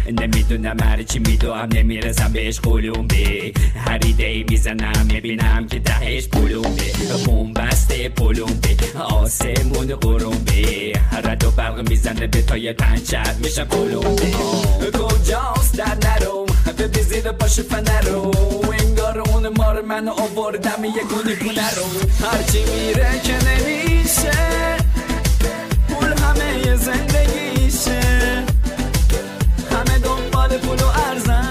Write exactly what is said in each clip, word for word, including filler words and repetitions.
نمیدونم هر چی میدوام نمیرسم بهش قلومبه هر ایده میزنم میبینم که دهش پلومبه بومبسته پلومبه آسمون قرومبه رد و برق میزنه به تای پنچر میشم پلومبه کجاست در نروم ببی زیر باشه فنرو انگار اون مار منو آوردم یه گونه گونه رو هرچی میره که نمیشه پول همه زندگیشه همه دنبال پول و ارزن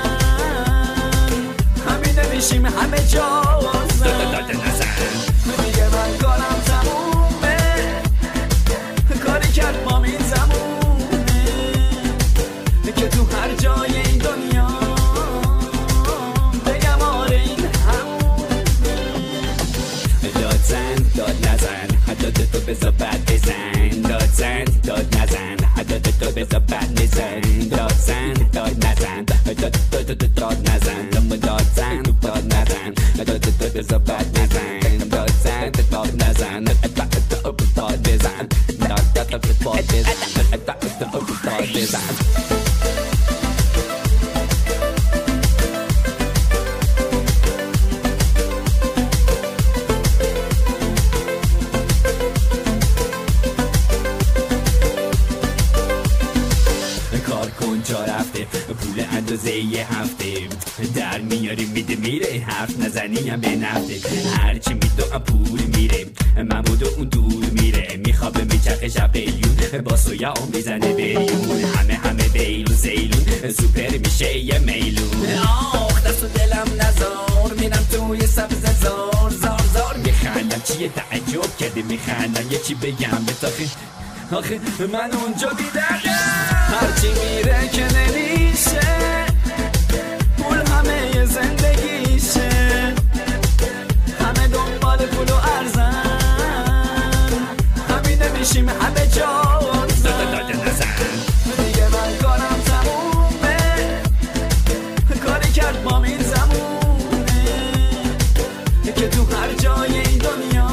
همینه میشیم همه جازن دیگه من کارم تمومه کاری کرد مامی زمونه که تو هر جای این دنیا بگم آره این همونه داد زن داد نزن حداد تو بزا بد بزن داد زن داد نزن حداد تو بزا بد نزن داد زن داد نزن داد داد داد نزن داد زن داد نزن داد تو بزا بد نزن داد زن داد نزن داد داد بزن داد داد داد بزن داد داد بزن کجا رفته پول اندازه یه هفته در میاری میده میره حرف نزنی هم به نفته هرچی میدوم پول میره محمود و اون دور میره میخوابه میچرخه شب قیلون با سویا میزنه بیون همه همه بیلون زیلون سوپر میشه یه میلون آخ دست و دلم نزار میرم توی سبز زار زار زار میخندم چیه تعجب کرده میخندم یه چی بگم به تاخی آخه من اونجا بیدرم هرچی میره که نمیشه پول همه زندگیشه همه دنبال پول و ارزن همینه میشیم همه جازن دیگه من کارم تمومه کاری کرد مامی زمونه که تو هر جای این دنیا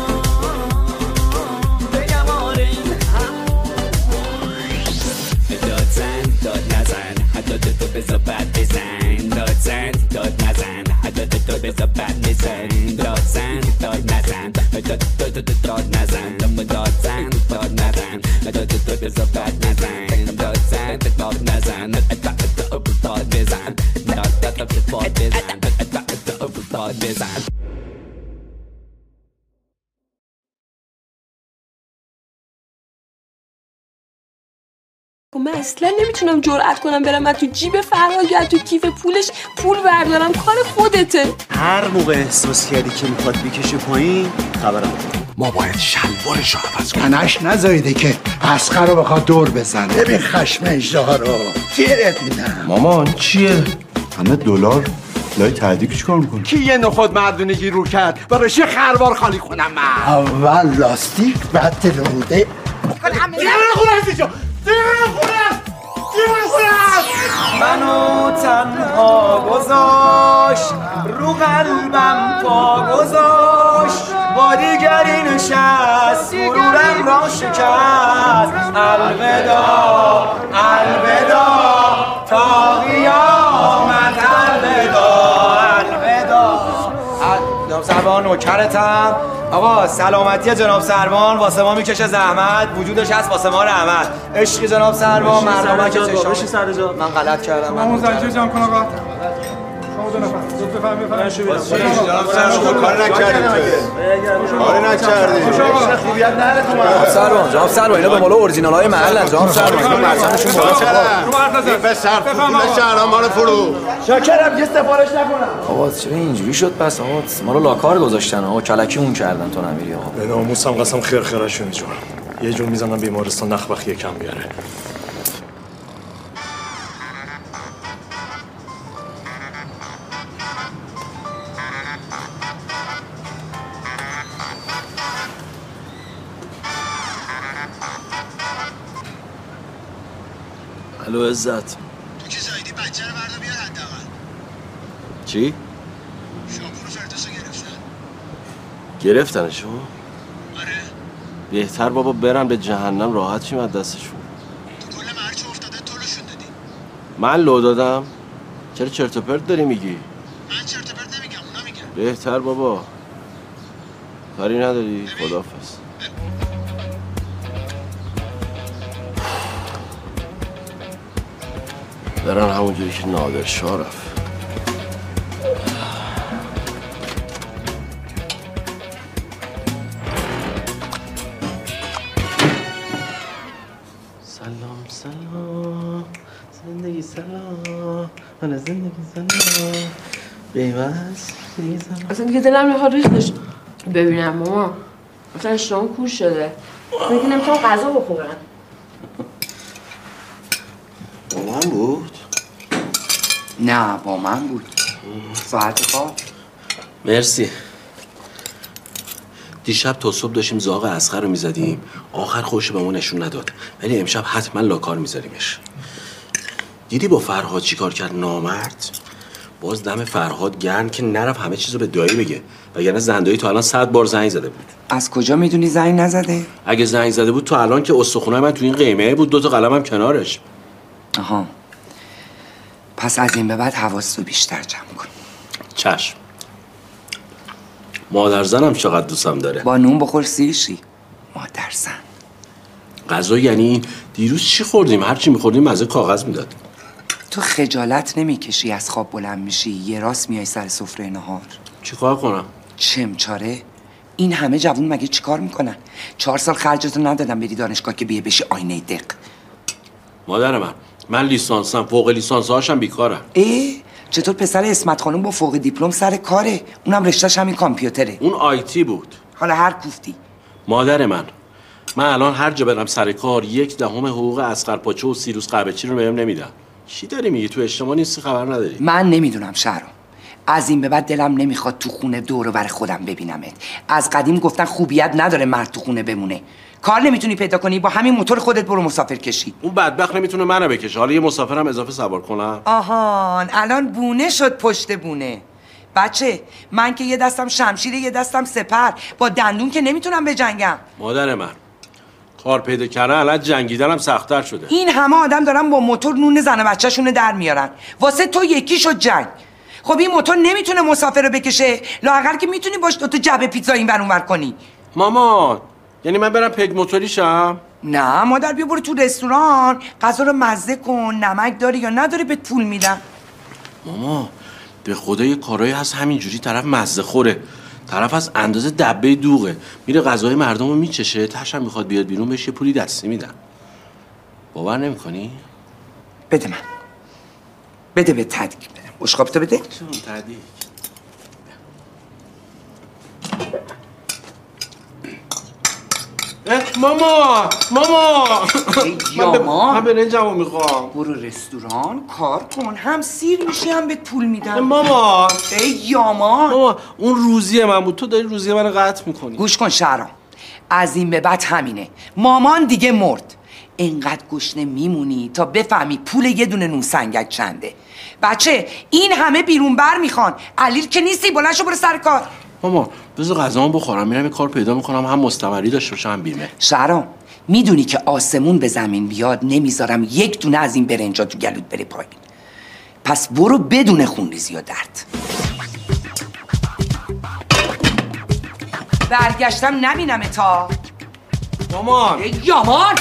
داد تو بزا بد بزن داد زن داد نزن داد تو بزا بد نزن داد زن داد نزن داد داد داد نزن داد زن داد نزن داد تو بزا بد نزن داد زن داد نزن داد داد بزن داد داد بزن داد داد بزن من اصلا نمیتونم جرئت کنم برم من تو جیب فرهاد یا تو کیف پولش پول بردارم کار خودته هر موقع احساس کردی که میخواد بکشه پایین خبرم ما باید شلوارشو عوض کنیم تنش نذاریده که اسقر رو بخواد دور بزنه ببین خشم اژدها رو فیرت میدم مامان چیه؟ همه دلار لای تعدیق چیکار میکنی؟ کی یه نخود مردونگی رو کرد براش یه خروار خالی کنم من اول لاستیک بعد تلوده دیگه نخورم اینجا دیگه نخورم دیگه نخورم منو تنها گذاشت رو قلبم پا گذاشت با دیگری نشست غرورم را شکست الوداع الوداع تا قیامت الوداع الوداع جناب سروان نوکرتم آقا سلامتی جناب سروان واسه ما میکشه زحمت وجودش هست واسه ما رحمت عشق جناب سروان مردمه که چشام من غلط کردم من اون زنجیر جمع کن آقا شما دو نفر زود بفهم بفهم جناب سروان کار نکردیم کار نکردیم خوبیت نره تو جناب سروان جناب سروان اینا به مولا اورجینال های محل جناب سروان اینا مرسمشون بالا رو حرف نزن پسر پول شهرام مال فرو شاکرم یه سفارش نکنم آقا چرا اینجوری شد پس آقا ما رو لاکار گذاشتن آقا کلکی اون کردن تو نمیری آقا به ناموسم قسم خیر خیرشون اینجور یه جور میزنم بیمارستان نخبخی کم بیاره الو عزت تو که زایدی بچه رو بردا بیار حداقل چی؟ شامپو رو فردوسو گرفتن گرفتنشو؟ آره بهتر بابا برن به جهنم راحت شیم از دستشون تو کل مرچ افتاده طولشون دادی من لو دادم؟ چرا چرت و پرت داری میگی؟ من چرت و پرت نمیگم، اونا میگن. بهتر بابا. کاری نداری؟ خداحافظ. برن همونجوری که نادر شاه رفت. سلام سلام زندگی سلام من زندگی سلام بیمز زندگی سلام. اصلا دیگه دلم میخواد ریختش ببینم ماما. اصلا اشتهام کور شده. دیگه نمیتونم غذا بخورم. با من بود؟ نه با من بود. ساعت خواب. مرسی. دیشب تا صبح داشتیم زاغ اصغر رو میزدیم، آخر خوش بهمون نشون نداد، ولی امشب حتما لاکار میذاریمش. دیدی با فرهاد چی کار کرد نامرد؟ باز دم فرهاد گرم که نرفت همه چیزو به دایی بگه، وگرنه زندایی تو الان صد بار زنگ زده بود. از کجا میدونی زنگ نزده؟ اگه زنگ زده بود تو الان که استخونه من تو این قیمه بود، دو تا قلمم کنارش. آها. پس از این به بعد حواستو بیشتر جمع کن. چشم. مادر زنم چقدر دوستم داره. با نون بخور سیرشی. مادر زن. غذا یعنی دیروز چی خوردیم؟ هر چی می‌خوردیم مزه کاغذ میداد. تو خجالت نمیکشی از خواب بلند میشی یه راست میای سر سفره نهار؟ چیکار کنم؟ چمچاره؟ این همه جوون مگه چیکار میکنن؟ چهار سال خرجتو ندادم بری دانشگاه که بیه بشی آینه دق. مادر من من لیسانسم، فوق لیسانس هاشم بیکارم. اه؟ چطور پسر اسمت خانم با فوق دیپلم سر کاره؟ اونم رشتهش همین کامپیوتره. اون آیتی بود. حالا هر کوفتی. مادر من من الان هر جا برم سر کار یک دهم حقوق اصغر پاچه و سیروس قبچی رو بهم نمیدن. چی داری میگی؟ تو اجتماع نیستی خبر نداری؟ من نمیدونم شهرام. از این به بعد دلم نمیخواد تو خونه دور و بر خودم ببینمت. از قدیم گفتن خوبیت نداره مرد تو خونه بمونه. کار نمیتونی پیدا کنی با همین موتور خودت برو مسافر کشی. اون بدبخت نمیتونه منو بکشه، حالا یه مسافرم اضافه سوار کنم. آهان الان بونه شد پشت بونه. بچه من که یه دستم شمشیر یه دستم سپر، با دندون که نمیتونم بجنگم. مادر من کار پیدا کردن الان جنگیدنم سخت‌تر شده. این همه آدم دارن با موتور نون زن و بچه‌شون در میارن، واسه تو یکی شد جنگ. خب این موتور نمیتونه مسافر رو بکشه، لااقل که میتونی باش دو تا جعبه پیتزا این ور اون ور کنی. مامان یعنی من برم پگ موتوری شم؟ نه مادر بیا برو تو رستوران غذا رو مزه کن، نمک داری یا نداری بهت پول میدم. ماما به خدا یه کارایی هست همینجوری طرف مزه خوره، طرف از اندازه دبه دوغه، میره غذای مردم رو میچشه، تاشم میخواد بیاد بیرون بهش یه پولی دستی میدن. باور نمیکنی؟ بده من بده به تدیک بدم. بشقابتو بده. چون تدیک ماما ماما یاما من برنجمو میخوام. برو رستوران کار کن، هم سیر میشی هم بهت پول میدم. ماما ای یاما ماما اون روزی من بود، تو داری روزی من قطع میکنی. گوش کن شهرام، از این به بعد همینه. مامان دیگه مرد، اینقدر گشنه میمونی تا بفهمی پول یه دونه نون سنگک چنده. بچه این همه بیرون بر میخوان، علیل که نیستی، بلند شو برو سر کار. ماما بذار غذامو بخورم، میرم یه کار پیدا میکنم هم مستمری داشته باشه هم بیمه. شهرام میدونی که آسمون به زمین بیاد نمیذارم یک دونه از این برنجا تو گلوت بره پایین. پس برو بدون خونریزی و درد. برگشتم نبینم تا مامان. ای یامان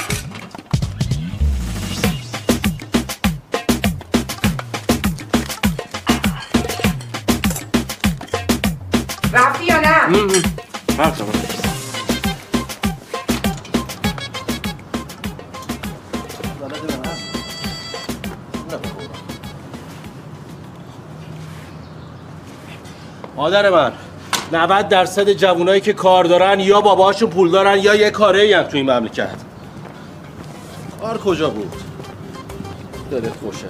رفتی یا نه؟ رفتم. مادر من نود درصد جوانایی که کار دارن یا باباهاشون پول دارن یا یه کاره‌ای هم تو این مملکت. کار کجا بود؟ دلت خوشه.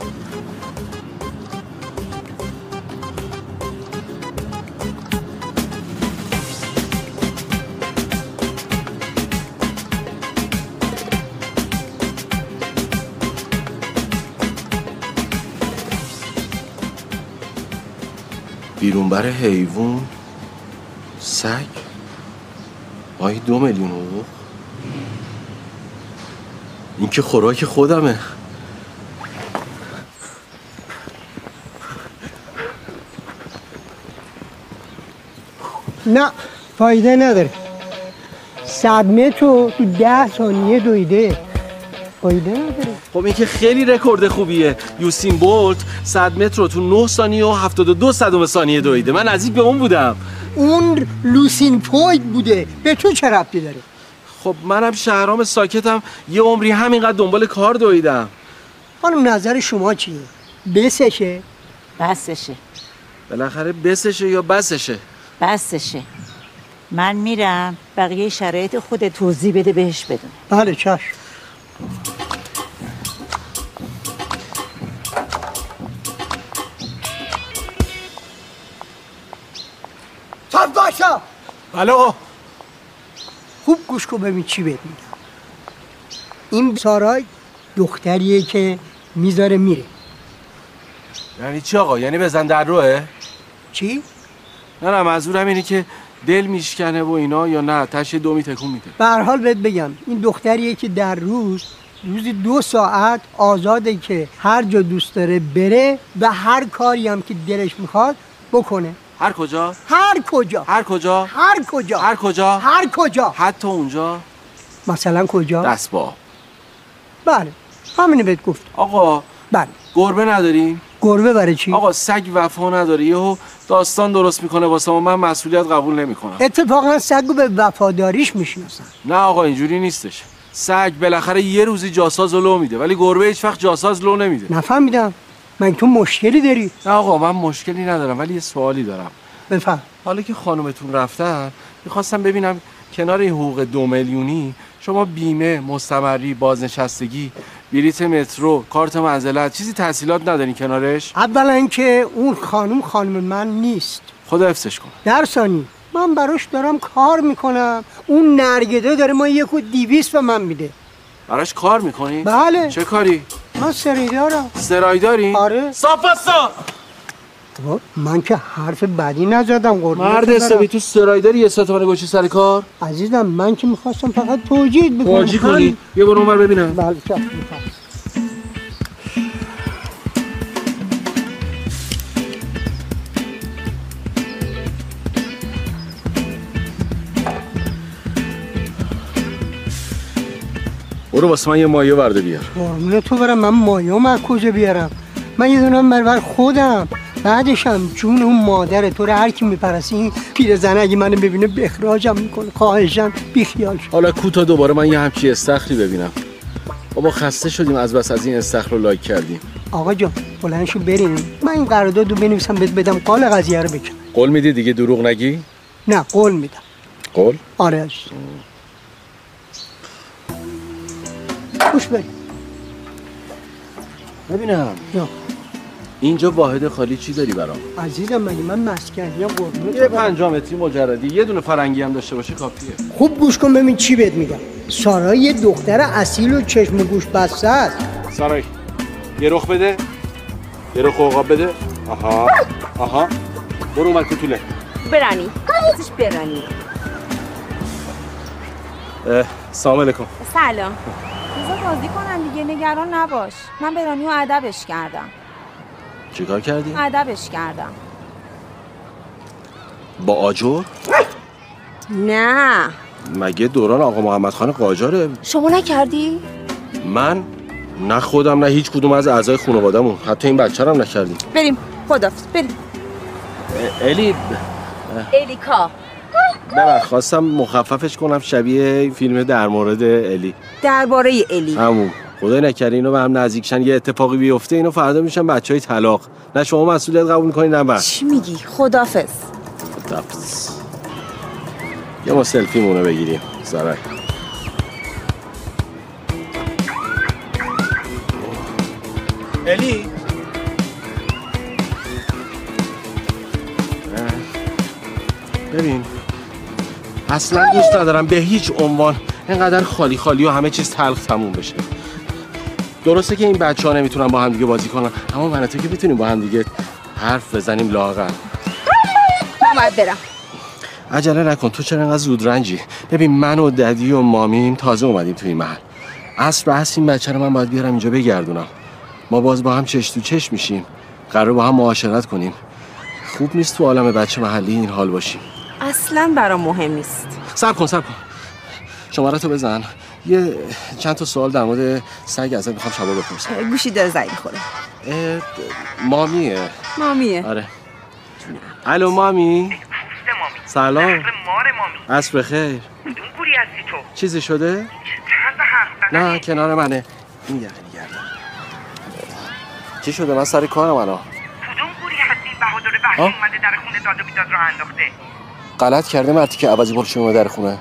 بیرونبر حیوان سگ ماهی دو میلیون حقوق. این که خوراک خودمه. نه فایده نداره. صدمه تو تو ده ثانیه دویده، فایده نداره. خب این که خیلی رکورد خوبیه. یوسین بولت صد متر رو تو نه ثانیه و هفتاد و دو صدم ثانیه دویده. من نزدیک به اون بودم. اون لوسین پویت بوده، به تو چه ربطی داره؟ خب منم شهرام ساکتم، یه عمری همینقدر دنبال کار دویدم. خانم نظر شما چیه؟ بسشه؟ بسشه. بالاخره بسشه یا بسشه؟ بسشه. من میرم بقیه شرایط خود توضیح بده بهش بدون. بله چشم. صاحب باشا. بله آقا. خوب گوش کن ببین چی بهت میگم. این سارای دختریه که میذاره میره. یعنی چی آقا؟ یعنی بزن در روه؟ چی؟ نه نه منظورم اینه که دل میشکنه و اینا یا نه تش دومی تکون میده. به هر حال بهت بگم این دختریه که در روز روزی دو ساعت آزاده که هر جا دوست داره بره و هر کاری هم که دلش میخواد بکنه. هر کجا؟ هر کجا. هر کجا؟ هر کجا. هر کجا؟ هر کجا. حتی اونجا؟ مثلا کجا؟ دست با. بله همینه بهت گفت. آقا بله. گربه نداریم؟ گربه برای چی؟ آقا سگ وفا نداره، یهو داستان درست میکنه واسه ما، من مسئولیت قبول نمیکنم. اتفاقا سگو به وفاداریش میشناسن. نه آقا اینجوری نیستش. سگ بالاخره یه روزی جاساز لو میده ولی گربه هیچ وقت جاساز لو نمیده. نفهمیدم. من تو مشکلی داری؟ نه آقا من مشکلی ندارم ولی یه سوالی دارم. بفهم. حالا که خانومتون رفتن میخواستم ببینم کنار این حقوق دو میلیونی شما بیمه، مستمری، بازنشستگی، بلیت مترو، کارت منزلت، چیزی تحصیلات ندارین کنارش؟ اولا اینکه اون خانم خانم من نیست. خدا حفظش کنه. در ثانی من براش دارم کار میکنم، اون نرگده داره ما یک و دیویست به من میده. براش کار میکنی؟ بله. چه کاری؟ من سرایدارم. سرایداری؟ آره. صافستا. من که حرف بدی نزدم قربونت. مرد حسابی تو سرایداری یه ستاره گوشی سر کار؟ عزیزم من که میخواستم فقط توجیه بکنم. توجیه کنی؟ یه برو اونور ببینم. بله چه میخوام. برو واسه من یه مایه ورده بیار. قربونت تو برم، من مایه از کجا بیارم؟ من یه دونم برای خودم، بعدشم جون اون مادر تو رو هر کی میپرسه این پیرزنه اگه منو ببینه به اخراجم میکنه. خواهشم بیخیال شو. حالا کوتا دوباره من یه همچی استخری ببینم. بابا خسته شدیم از بس از این استخر رو لایک کردیم. آقا جان بلند شو بریم، من این قراردادو بنویسم بهت بدم قال قضیه رو بکن. قول میدی دیگه دروغ نگی؟ نه قول میدم. قول؟ آره عزیز. خوش بریم. ببینم. یا اینجا واحد خالی چی داری برام؟ عزیزم مگه من مسکنی ام قربونت؟ یه پنجاه متری مجردی، یه دونه فرنگی هم داشته باشه کافیه. خوب گوش کن ببین چی بهت میگم. سارا یه دختر اصیل و چشم و گوش بسته است. سارای یه رخ بده، یه رخ عقاب بده. آها آها برو اومد کوتوله برانی قایتش برانی. سلام علیکم. سلام. بذار بازی کنن دیگه، نگران نباش. من برانی و ادبش کردم. چیکار کردی؟ ادبش کردم. با آجر؟ نه مگه دوران آقا محمد خان قاجاره؟ شما نکردی؟ من؟ نه خودم نه هیچ کدوم از اعضای خانواده‌مون، حتی این بچه هم نکردیم. بریم خدافظ بریم. الی الیکا ببخ خواستم مخففش کنم شبیه فیلم در مورد الی. درباره الی همون. خدای نکرده اینو به هم نزدیکشن یه اتفاقی بیفته اینو فردا میشن بچهای طلاق. نه شما مسئولیت قبول می‌کنید نه من. چی میگی؟ خدافظ. خدافظ. یه ما سلفی مونو بگیریم. سرای. الی ببین اصلا دوست ندارم به هیچ عنوان اینقدر خالی خالی و همه چیز تلخ تموم بشه. درسته که این بچه ها نمیتونن با هم دیگه بازی کنن اما من و تو که میتونیم با هم دیگه حرف بزنیم لاغر. من باید برم. عجله نکن، تو چرا اینقدر زود رنجی؟ ببین من و ددی و مامیم تازه اومدیم تو این محل. عصر عصر این بچه رو من باید بیارم اینجا بگردونم. ما باز با هم چش تو چش میشیم. قرار با هم معاشرت کنیم. خوب نیست تو عالم بچه محلی این حال باشیم. اصلا برام مهم نیست. صبر کن صبر کن شماره تو بزن، یه چند تا سوال در مورد سگ ازت میخوام شبا بپرسم. گوشی داره زنگ میخوره. مامیه مامیه آره. الو مامی. سلام. مار مامی. عصر بخیر. کدوم گوری هستی تو؟ چیزی شده؟ طرز حرف زدنی. نه کنار منه. این یقه نگردم. چی شده؟ من سر کارم الان. کدوم گوری هستی بهادر وحشی اومده در خونه داد و بیداد راه انداخته؟ غلط کرده مرتی که عوضی پرش اومده در خونه.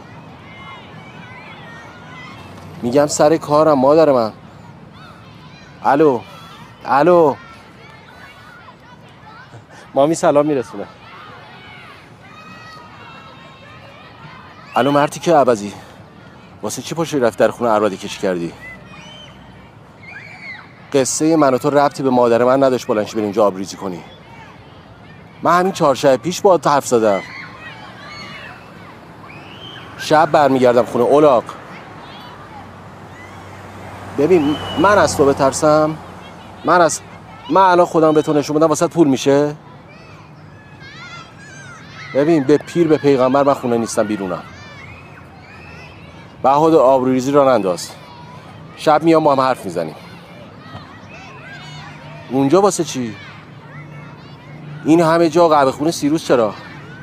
میگم سر کارم مادر من. الو الو مامی سلام میرسونه. الو مرتی که عوضی واسه چی پشت رفت در خونه اربده کشی کردی؟ قصه من و تو ربطی به مادر من نداشت بلنشی بریم اینجا آبریزی کنی. من همین چهار شب پیش باهات حرف زدم. شب برمیگردم خونه اولاق. ببین من از تو بترسم؟ من از من الان خودم به تو نشون بدم واسه پول میشه؟ ببین به پیر به پیغمبر من خونه نیستم بیرونم. بهادر آبروریزی را ننداز. شب میام با هم حرف میزنیم. اونجا واسه چی؟ این همه جا قهوه خونه سیروس چرا؟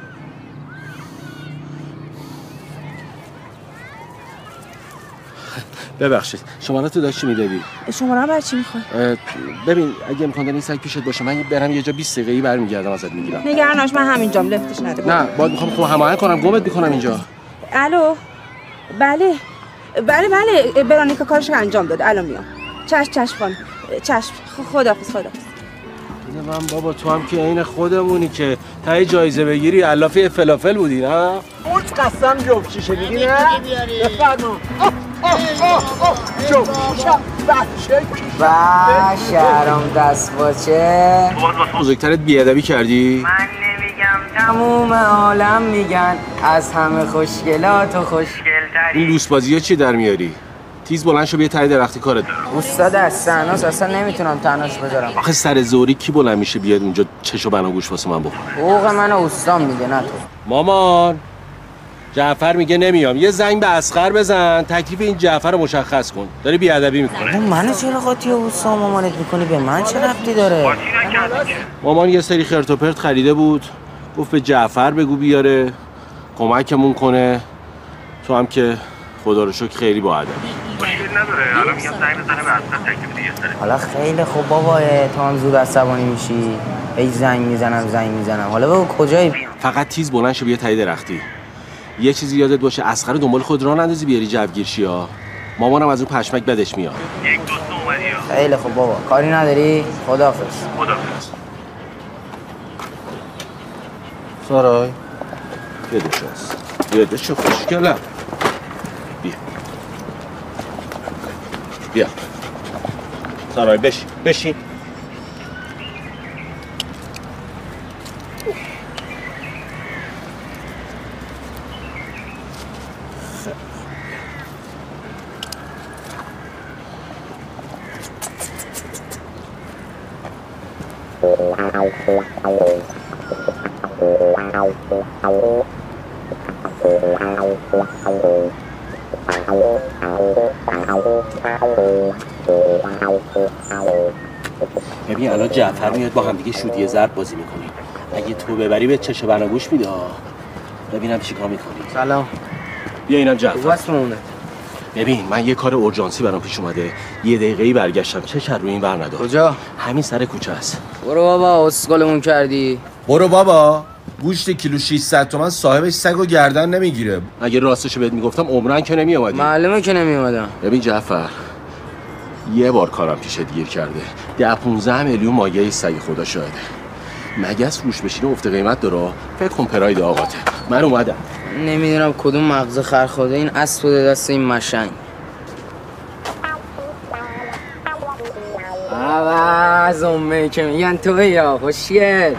ببخشید شماره تو داشتی میدادی؟ شماره برای چی میخوای؟ ببین اگه امکان داره این سگ پیشت باشه من برم یه جا بیست دقیقه‌ای برمیگردم ازت میگیرم. نگران نباش من همینجام لفتش نده. نه باید میخوام خب هماهنگ کنم گمت میکنم اینجا. الو بله بله بله برانیکا کارش انجام داد الان میام. چشم چشم خانم چشم خداحافظ خداحافظ. من بابا تو هم که عین خودمونی که تای جایزه بگیری علافی فلافل بودی نه؟ اون قسم جفت شیشه دیدی نه؟ بفرما. آه آه آه جفت شیشه بچه با شهرام دست باچه بزرگترت بیادبی کردی؟ من نمیگم تموم عالم میگن از همه خوشگلات و خوشگلتری. این لوس بازی ها چی در میاری؟ تیز بلند شو بیا تای درختی کارت دارم. استاد از سناس اصلا نمیتونم تناش بذارم. آخه سر زوری کی بلند میشه بیاد اونجا چشو بناگوش واسه من بخوره؟ حقوق منو استاد میده نه تو. مامان جعفر میگه نمیام. یه زنگ به اصغر بزن تکلیف این جعفر رو مشخص کن. داری بیادبی میکنه. منو چرا قاطی استاد مامانت میکنی؟ به من چه ربطی داره؟ مامان یه سری خرت و پرت خریده بود گفت به جعفر بگو بیاره کمکمون کنه. تو هم که خدا رو شکر خیلی با ادب. مشکل نداره الان میگم زنگ بزنه به اصلا تکلیف دیگه سره. حالا خیلی خوب بابا تو هم زود عصبانی میشی. ای زنگ میزنم زنگ میزنم. حالا بگو کجایی؟ فقط تیز بلند شو بیا تای درختی. یه چیزی یادت باشه اصغر دنبال خود راه نندازی بیاری جوگیر شی ها. مامانم از اون پشمک بدش میاد. یک دوست اومدی ها. خیلی خوب بابا کاری نداری؟ خداحافظ. خداحافظ. سارای یه دوش هست یه دوش خوشگلم. بیا بیا سارای بشین بشین. ببین الان جعفر میاد با هم دیگه شوتی ضرب بازی میکنیم. اگه تو ببری به چش بناگوش میده. ببینم چیکار میکنی. سلام. بیا اینم جعفر. واسمونه. ببین من یه کار اورژانسی برام پیش اومده. یه دقیقه‌ای برگشتم چش روی این ور ندار. کجا؟ همین سر کوچه است. برو بابا اسکلمون کردی. برو بابا. گوشت کیلو ششصد تومن صاحبش سگو گردن نمیگیره. اگه راستشو بهت میگفتم عمرن که نمی اومدی. معلومه که نمی اومدم. ببین جعفر یه بار کارم پیشت گیر کرده. ده پونزده میلیون مایه سگ خدا شاهده. مگس روش بشینه افت قیمت داره. فکر کن پراید آقاته. من اومدم. نمیدونم کدوم مغز خر خوده این اسب بوده دست این مشنگ. آواز امه که میگن توی یا خوشیه.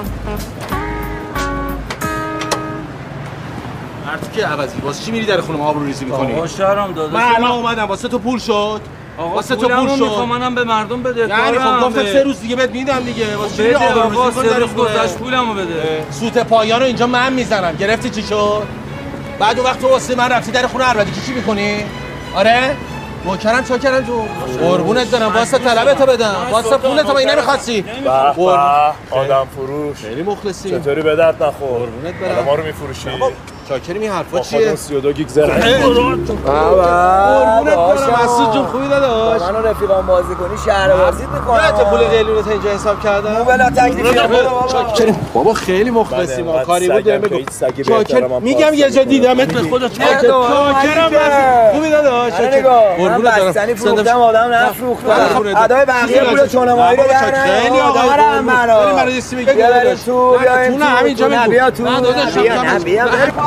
مرد که عوضی واسه چی میری در خونه ما آبرو ریزی میکنی؟ آقا شهرام داداش من الان اومدم واسه تو پول شد. واسه تو پول شد. میخوام منم به مردم بده. یعنی خب گفتم سه روز دیگه بهت میدم دیگه. واسه چی آبرو ریزی سه روز گذشت پولمو بده. سوت پایان رو اینجا من میزنم. گرفتی چی شد؟ بعد اون وقت تو واسه من رفتی در خونه عربدی چی میکنی؟ آره؟ نوکرم چاکرم جو قربونت برم واسه طلبتو بدم واسه پولتو این نمیخواستی آدم فروش خیلی مخلصی چطوری به درد نخور قربونت برم ما رو میفروشی چاکریم این حرفا چیه سی و دو گیگ زرنگ قربونت برم مسعود جون خوبی داداش منو رفیقام بازی کنی شهر بازیت میکنم یادت پول قلیونت اینجا حساب کردم بلا تکلیفی چاکریم بابا خیلی مخلصی ما کاری بود بگو چاکر میگم یه جا دیدمت به خدا چاکرم خوبی داداش من بستنی فروختم آدم نفروختم ادای بقیه پول چونمایی رو در خیلی آقا دارم منو بریم برای دیسی میگی بیا تو بیا تو نه همینجا بگو بیا تو نه داداش بیا بیا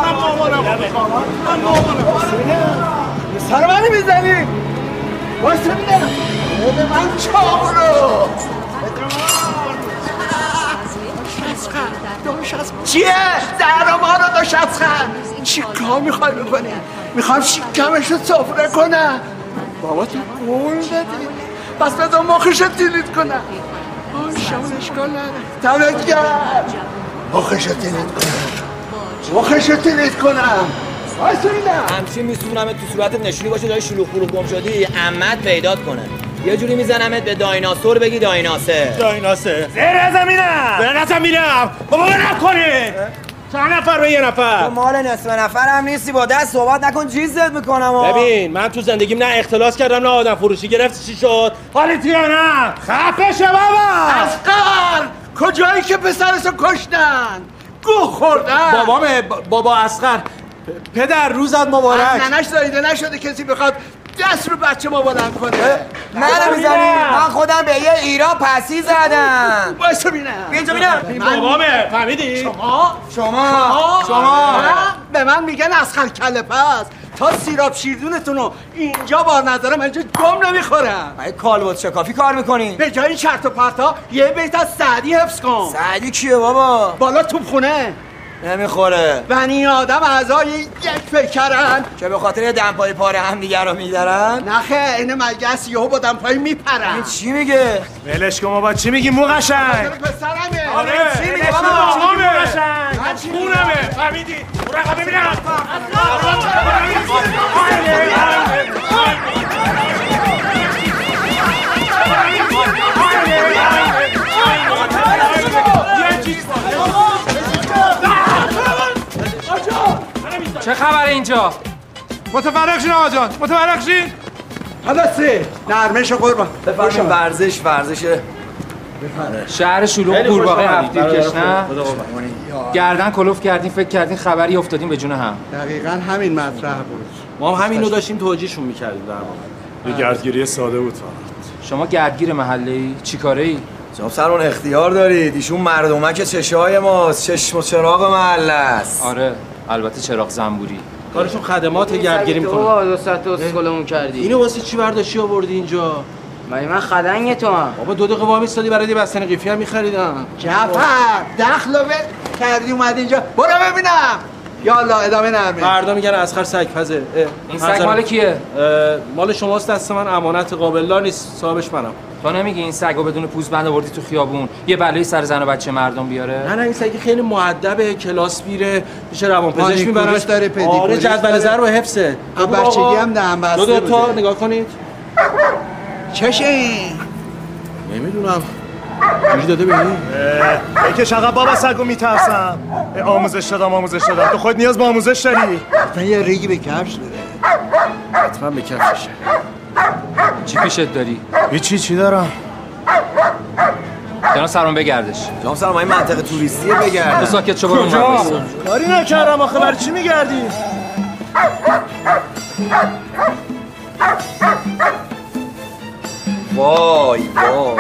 سر منی میزنی واسه میدم بده من چاقو چیه؟ زهرا ما رو داشت از خند چی کار میخوای بکنی؟ میخوام شکمش رو صفره کنم بابا تو قول دادی پس بذار مخش رو دیلیت کنم شامون اشکال نداره تمت کرد مخش رو دیلیت کنم مخش رو دیلیت کنم واسه میدم همچین میسونمت تو صورتت نشونی باشه داری شلوغ پلوغ گم شدی عمت پیدات کنه یه جوری میزنمت به دایناسور بگی دایناسه دایناسه زیر زمینم زیر زمینم بابا نکنه چند نفر به یه نفر تو مال نصف نفر هم نیستی با دست صحبت نکن جیزت میکنم ببین من تو زندگیم نه اختلاس کردم نه آدم فروشی گرفت چی شد حالیتی یا نه خفه شه بابا اصغر کجایی که پسرشو کشتن گو خوردن بابامه بابا اصغر پدر روزت مبارک ننش زایده نشده کسی بخواد دست رو بچه ما بلند کنه منو میزنی من خودم به یه ایران پسی زدم بایستا بینم اینجا بینم بابامه فهمیدی؟ شما شما شما به من میگن اصغر کله پس تا سیراب شیردونتون رو اینجا بار نذارم اینجا گم نمیخورم من کالبد شکافی کار میکنی به جای این چرت و پرتا یه بیت از سعدی حفظ کن سعدی کیه بابا بالا توپخونه نمیخوره بنی آدم اعضای یک فکرن که به خاطر دمپایی پاره هم دیگر رو میدارن نخه این مگس یهو با دمپایی میپرن چی میگه ولش کن بابا چی میگی مو قشنگ پسرمه آره چی میگه بابا مو قشنگ خونمه فهمیدی رقبه ببینم چه خبره اینجا؟ متفرق شین آقا جان متفرق شین خلاصه نرمش قربان بفرمایید ورزش ورزشه شهر شلوغ قورباغه هفتی کش نه؟ گردن کلوف کردین فکر کردین خبری افتادین به جون هم دقیقاً همین مطرح بود ما هم همینو داشتیم توجیهشون میکردیم در واقع یه گردگیری ساده بود فقط شما گردگیر محله‌ای چی کاره‌ای؟ جناب سرون اختیار دارید ایشون مردمک چشای ماست چشم و چراغ محله است آره البته چراغ زنبوری کارشون خدمات گردگیری میکنه تو دو ساعت اسکلمون کردی اینو واسه چی برداشتی آوردی اینجا مگه من خدنگ تو هم بابا دو دقیقه وام ایستادی برای یه بستنی قیفی هم می‌خریدم جعفر دخل و کردی اومد اینجا برو ببینم یا الله ادامه نرمه فردا میگن اصغر سگ‌پزه این سگ مال کیه مال شماست دست من امانت قابلدار نیست صاحبش منم تو نمیگی این سگو بدون پوز بند آوردی تو خیابون یه بلایی سر زن و بچه مردم بیاره نه نه این سگ خیلی مؤدبه کلاس میره پیش روانپزشک میبرنش داره پدیکوریش آره جدول ضرب و حفظه بچگی هم دهن بسته دو دو تا نگاه کنید چشه این نمیدونم جوری داده ببینی بکش عقب بابا سگو میترسم آموزش دادم آموزش دادم تو خود نیاز به آموزش داری حتما یه ریگی به کفش داره حتما به کفشه چی پیشت داری؟ هیچی چی دارم جناب سرمان بگردش جناب سرمان این منطقه توریستیه بگرد تو ساکت شو برو کجا؟ کاری نکردم آخه برای چی میگردی؟ وای وای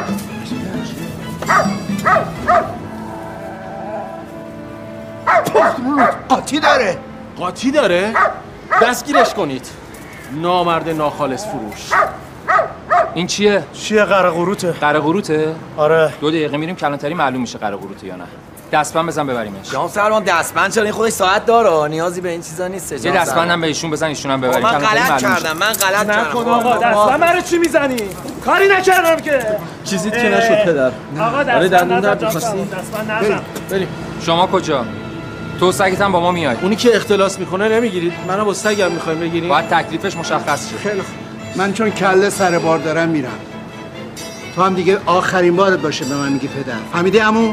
قاطی داره قاطی داره؟ دستگیرش کنید نامرد ناخالص فروش این چیه؟ چیه؟ قره قروته. قره قروته؟ آره. دو دقیقه میریم کلانتری معلوم میشه قره قروته یا نه. دستبند بزن ببریمش. جام سروان دستبند چرا؟ این خودش ساعت داره، نیازی به این چیزا نیست. یه دستبندم به ایشون بزن، ایشون هم ببریم. من غلط کردم، من غلط کردم. نکن آقا، دستبند برای چی میزنی؟ کاری نکردم که. چیزی که نشد پدر. آقا دستبند نزن. دستبند نزن. بریم. شما کجا؟ تو سگت هم با ما میای. اونی که اختلاس میکنه نمیگیرید، منو با سگم میخوایم بگیریم. باید تکلیفش مشخص شه. خیلی خوب. من چون کله سر بار دارم میرم. تو هم دیگه آخرین بارت باشه به من میگی پدر. فهمیدی عمو؟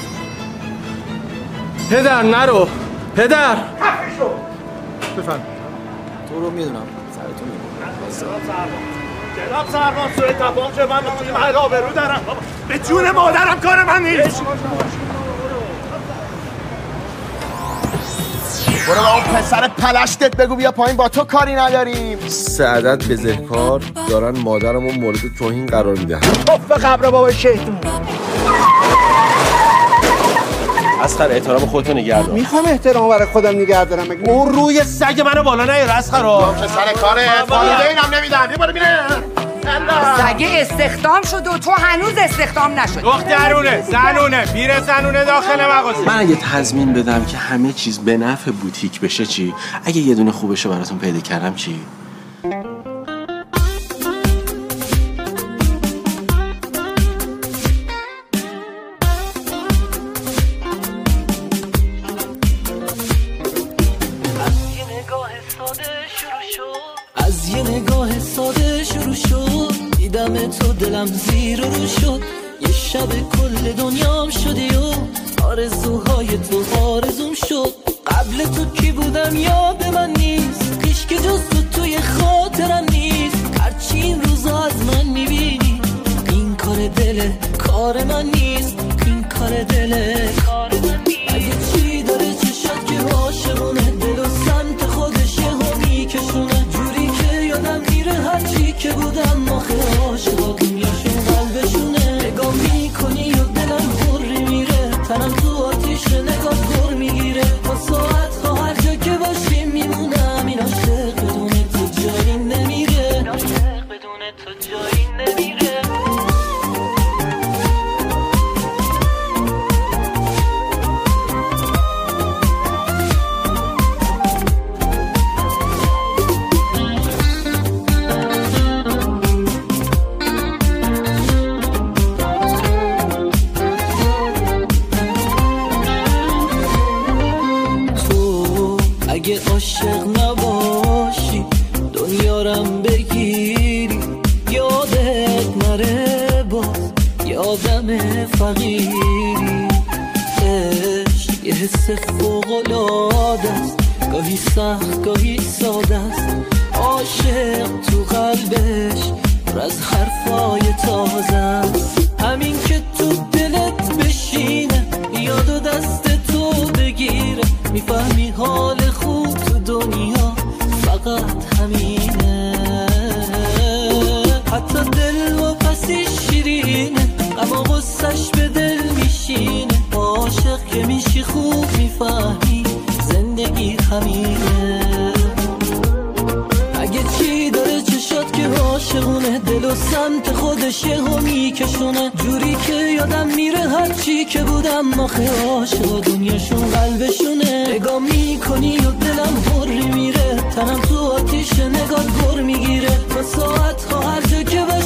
پدر نرو. پدر. بفهم. تو رو میدونم. سرتون میدونم. جناب سروان سوی تپان چه من میتونیم حل آبرو دارم. به جون مادرم کار من نیست. برو با اون پسر پلشتت بگو بیا پایین، با تو کاری نداریم. سه عدد بزهکار دارن مادرمو مورد توهین قرار میدن. توف قبر بابا شیطون. اسخر احترام خودتو نگه دار. میخوام احترام برای خودم نگه دارم. اون روی سگ منو بالا نیار اسخر. چه سر کارت؟ والدینم نمیدم. یه بار بینه. سگه استخدام شد و تو هنوز استخدام نشد. دخترونه، زنونه، پیر زنونه داخل مغازه. من اگه تضمین بدم که همه چیز به نفع بوتیک بشه چی؟ اگه یه دونه خوبشو براتون پیدا کردم چی؟ از یه نگاه ساده شروع شد، دیدم تو دلم زیر و رو شد، یه شب کل دنیام شدی و آرزوهای تو آرزوم شد. قبل تو کی بودم یاد من نیست، پیش که جز تو توی خاطرم نیست. هرچی این روزا از من میبینی، این کار دل کار من نیست، این کار دل کار من نیست. اگه چی داره چشات که عاشقونه، دل و سمت خودش یهو میکشونه، جوری که یادم میره هرچی که بودم آخه عاشقا دنیاشون قلبشونه. نگاه میکنی و دلم پر میره، تنم تو آتیش نگاه پر میگیره. تا ساعت ها هر جا که باشیم میمونم، این عاشق بدون تو جایی نمیره، عاشق بدون تو جایی نمیره. اگه عاشق نباشی دنیارم بگیری، یادت نره باز یادم فقیری. عشق یه حس فوق‌العاده است، گاهی سخت گاهی ساده است. عاشق تو قلبش پر از حرفای تازه است، همین که تو دلت بشینه یاد و دست تو بگیره. میفهمی حال خوب تو دنیا فقط همینه، حتی دل و پسی شیرینه، اما غصش به دل میشینه. عاشق که میشی خوب میفهمی زندگی همینه. اگه چی داره چشات که عاشقونه، دل و سمت خودش یهو میکشونه، جوری که یادم میره هرچی که بودم آخه عاشقا دنیاشون قلبشونه. نگاه میکنی و دلم پر میره، تنم تو آتیش نگاه پر میگیره. تا ساعت ها هر جا که